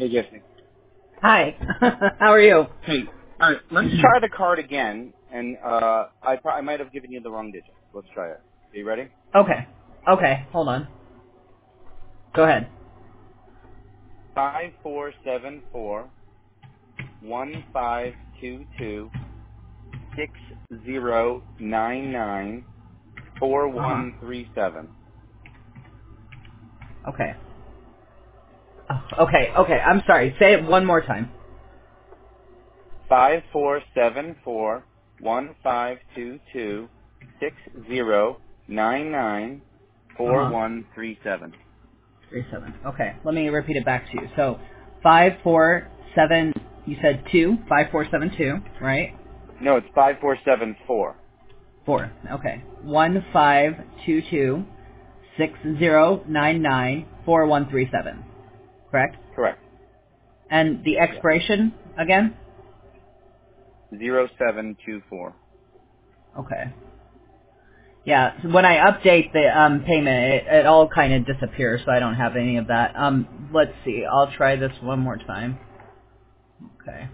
Hey, Jesse. Hi. How are you? Hey, all right, let's try the card again, and I might have given you the wrong digit. Let's try it. Are you ready? Okay. Okay. Hold on. Go ahead. 5474-1522-6099-4137. Okay. Oh, okay. Okay. I'm sorry. Say it one more time. 5474-1522-6099-4137. 37. Okay. Let me repeat it back to you. So 547. You said 5472, right? No, it's 5474. 4. Okay. 1522-6099-4137. Correct? Correct. And the Yeah. expiration again? 0724. Okay. Yeah, so when I update the payment, it all kind of disappears, so I don't have any of that. Let's see. I'll try this one more time. Okay.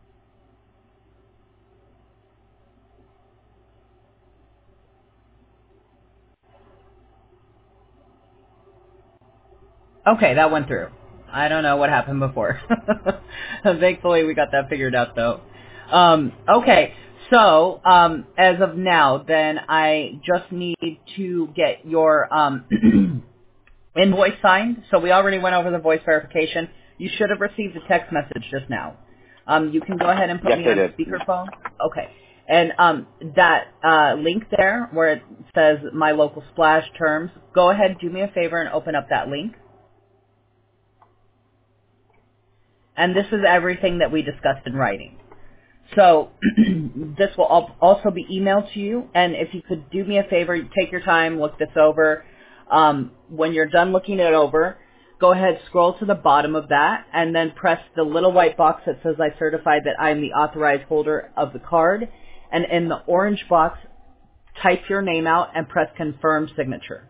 Okay, that went through. I don't know what happened before. Thankfully, we got that figured out, though. Okay, so as of now, then I just need to get your invoice signed. So we already went over the voice verification. You should have received a text message just now. You can go ahead and put Yes, me I on did. speakerphone. Okay. And that link there where it says My Local Splash Terms, go ahead, do me a favor, and open up that link. And this is everything that we discussed in writing. So this will also be emailed to you. And if you could do me a favor, take your time, look this over. When you're done looking it over, go ahead, scroll to the bottom of that, and then press the little white box that says I certify that I'm the authorized holder of the card. And in the orange box, type your name out and press confirm signature.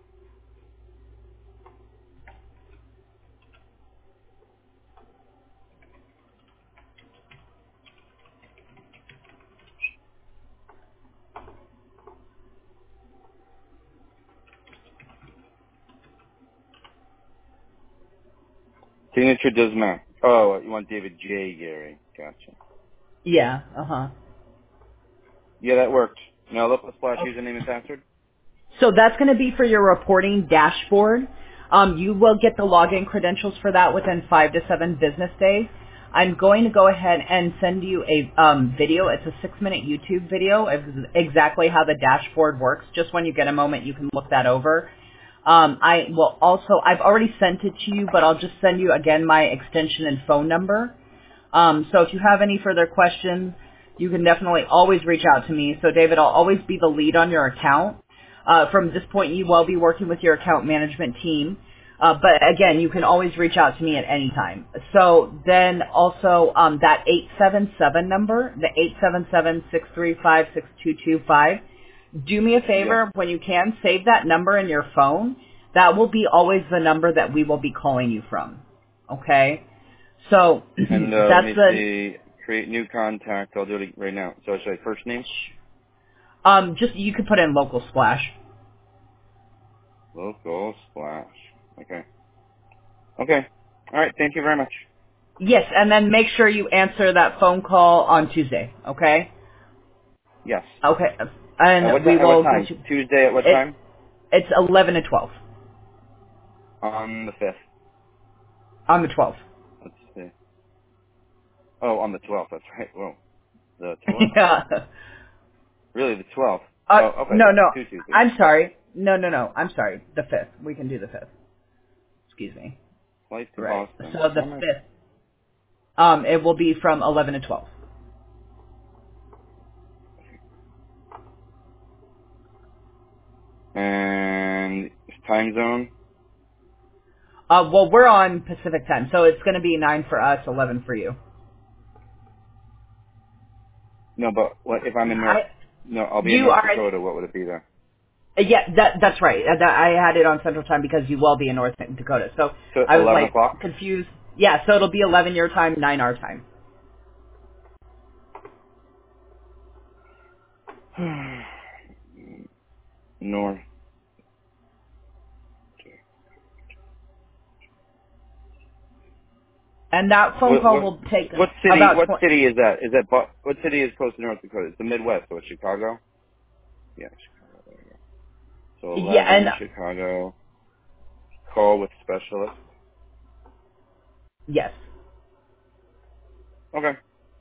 Signature does matter. Oh, you want David J. Gary. Gotcha. Yeah, uh-huh. Yeah, that worked. Now local splash username and password? So that's going to be for your reporting dashboard. You will get the login credentials for that within 5 to 7 business days. I'm going to go ahead and send you a video. It's a 6-minute YouTube video of exactly how the dashboard works. Just when you get a moment, you can look that over. I will also, I've already sent it to you, but I'll just send you again my extension and phone number. So if you have any further questions, you can definitely always reach out to me. So David, I'll always be the lead on your account. From this point, you will be working with your account management team. But again, you can always reach out to me at any time. So then also that 877 number, the 877-635-6225, do me a Yeah. favor, when you can, save that number in your phone. That will be always the number that we will be calling you from. Okay? So And let that's me the see. Create new contact. I'll do it right now. So should I first name? just you could put in local splash. Local splash. Okay. Okay. All right. Thank you very much. Yes, and then make sure you answer that phone call on Tuesday, okay? Yes. Okay. And we At what will time? get you Tuesday at what it time? it's 11 to 12 On the 5th. on the 12th. Let's see. Oh, on the 12th. That's right. Whoa. The 12th? Yeah. Really, the 12th? Oh, okay. No, That's no. two Tuesdays. I'm sorry. No. I'm sorry. The 5th. We can do the 5th. Excuse me. Flight to Right. Boston. So the Why am I? 5th. It will be from 11 to 12. And time zone? Well, we're on Pacific time, so it's going to be 9 for us, 11 for you. No, but what if I'm in North? No, I'll be in You North are, Dakota. What would it be there? yeah, that's right. I had it on Central Time because you will be in North Dakota. So So I was 11 like o'clock? confused. Yeah, so it'll be 11 your time, 9 our time. North. And that phone call will take What city? about What city is that? What city is close to North Dakota? It's the Midwest, so it's Chicago. Yeah, Chicago. There you go. So yeah, 11 and Chicago. Call with specialist. yes. Okay.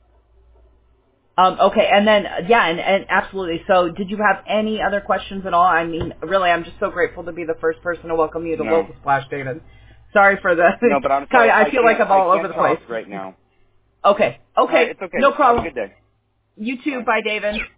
Okay, and then, yeah, and absolutely. So did you have any other questions at all? I mean, really, I'm just so grateful to be the first person to welcome you to No. Local Splash, David. Sorry for the, No, but I'm sorry. I feel like I'm I all over can't the place. talk right now. Okay, All right, okay, it's okay. no Have a problem. good day. You too. Bye. Bye, David.